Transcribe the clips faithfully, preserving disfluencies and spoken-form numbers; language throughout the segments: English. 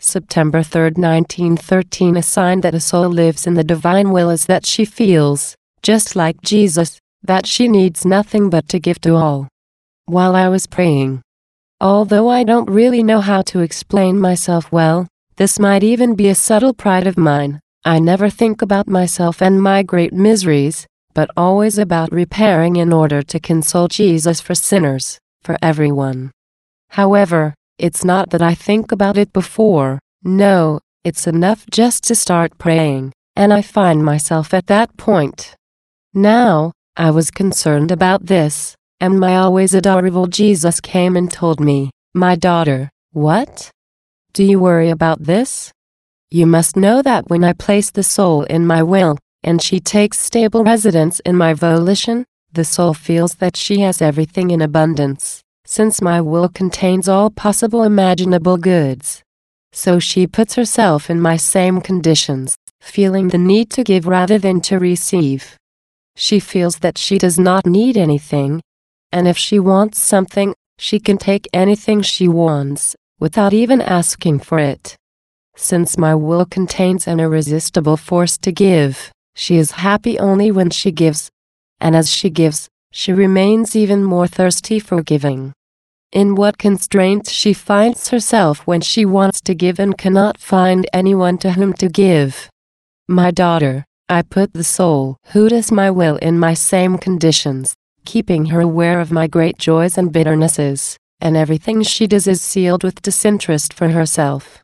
September third, nineteen thirteen. A sign that a soul lives in the divine will is that she feels, just like Jesus, that she needs nothing but to give to all. While I was praying, although I don't really know how to explain myself well, this might even be a subtle pride of mine, I never think about myself and my great miseries, but always about repairing in order to console Jesus for sinners, for everyone. However, it's not that I think about it before, no, it's enough just to start praying, and I find myself at that point. Now, I was concerned about this, and my always adorable Jesus came and told me, "My daughter, what? Do you worry about this? You must know that when I place the soul in my will, and she takes stable residence in my volition, the soul feels that she has everything in abundance, since my will contains all possible imaginable goods. So she puts herself in my same conditions, feeling the need to give rather than to receive. She feels that she does not need anything, and if she wants something, she can take anything she wants, without even asking for it. Since my will contains an irresistible force to give, she is happy only when she gives, and as she gives, she remains even more thirsty for giving. In what constraints she finds herself when she wants to give and cannot find anyone to whom to give. My daughter, I put the soul who does my will in my same conditions, keeping her aware of my great joys and bitternesses, and everything she does is sealed with disinterest for herself.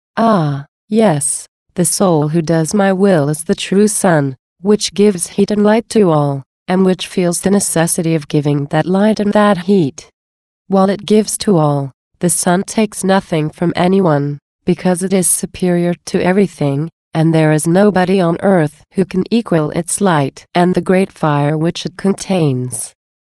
Ah, yes, the soul who does my will is the true sun, which gives heat and light to all, and which feels the necessity of giving that light and that heat. While it gives to all, the sun takes nothing from anyone, because it is superior to everything, and there is nobody on earth who can equal its light and the great fire which it contains.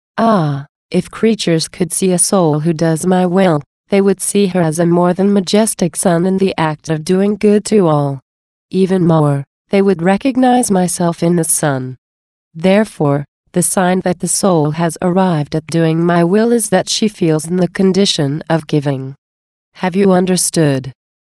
Ah, if creatures could see a soul who does my will, they would see her as a more than majestic sun in the act of doing good to all. Even more, they would recognize myself in the sun. Therefore, the sign that the soul has arrived at doing my will is that she feels in the condition of giving. Have you understood?